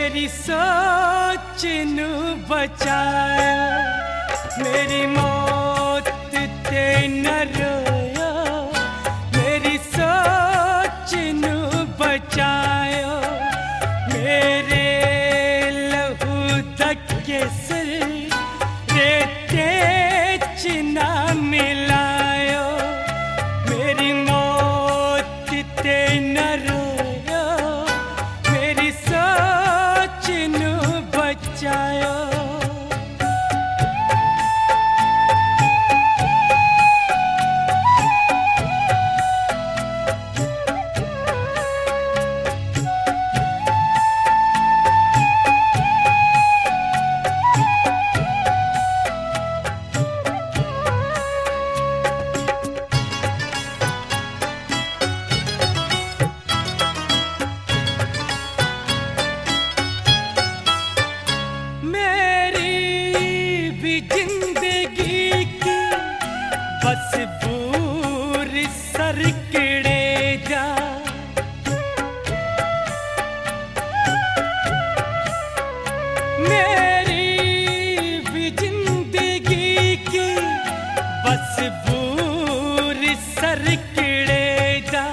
मेरी सोच नू बचाया, मेरी मौत ते न रोया, मेरी सोच नू बचाया, मेरे लहू दा केसर रेते च ना मिलायो, मेरी मौत ते न रोया, मेरी सोच नू बचायो। बस बूर सर किड़े जा, मेरी भी जिंदगी की बस बूर सर किड़े जा।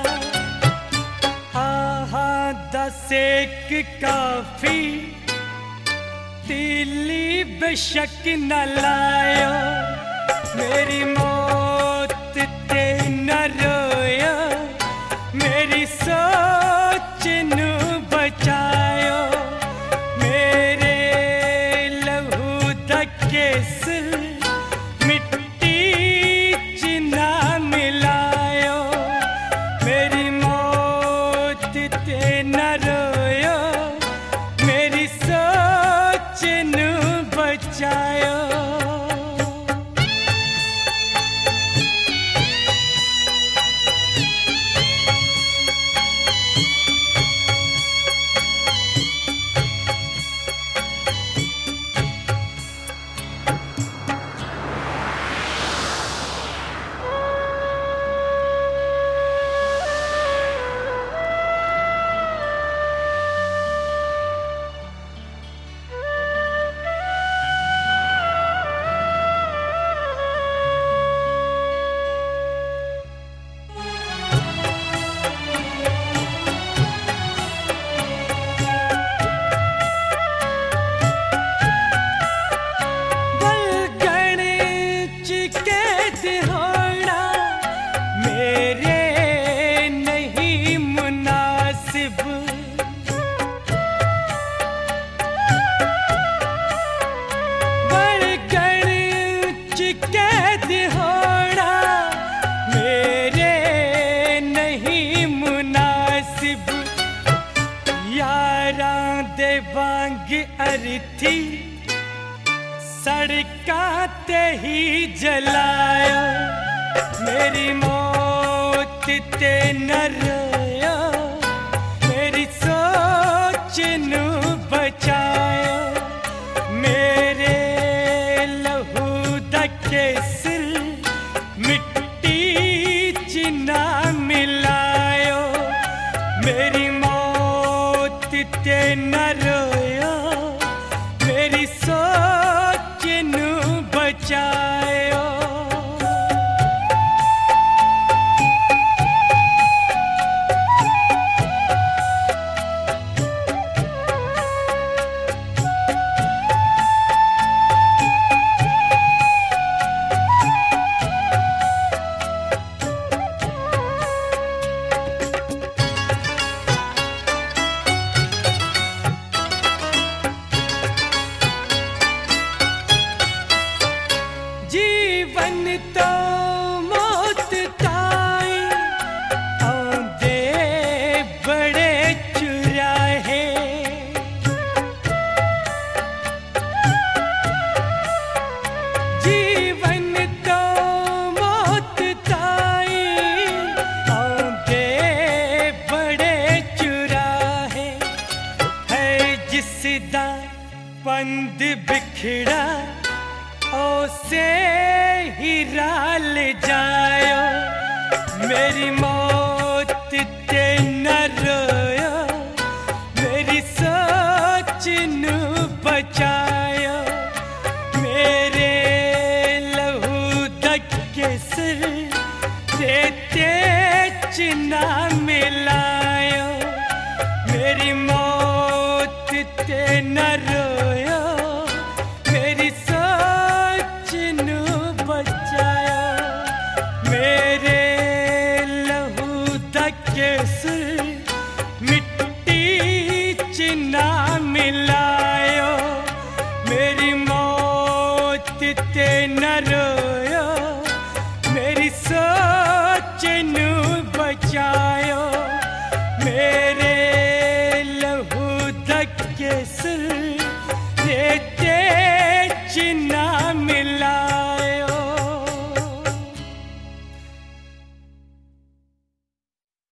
आहा दस एक काफी तीली बेशक न लायो, मेरी मौत ते न रोया, मेरी सोच नू बचायो, मेरे लहू दा केसर मिट्टी च ना मिलायो, मेरी मौत ते न रोया, मेरी सोच नू बचायो। दे वांग अरथी सड़कां ते ही जलाया, मेरी मौत ते न रोया, मेरी सोच नू बचाया, मेरे लहू दा केसर मिट्टी च ना मिलायो, मेरी मौत ते न रोया, मेरी सोच नू बचायो। जीवन तो मौत ताई आंदे बड़े चुराहे, जीवन तो मौत ताई आंदे बड़े चुराहे, है जिसदा पंद बिखड़ा ओसे ही राल जायो, मेरी मौत ते न रोयो, मेरी सोच नू बचायो मेरे लहू दके सिर तेते चिन्ना मिलायो मेरी मौत ते न रोयो मेरी सोच नू बचायो मेरे लहू दके सिर मिट्टी चिन्ना मिलायो मेरी मौत ते न रोयो मेरी सोच नू बचायो।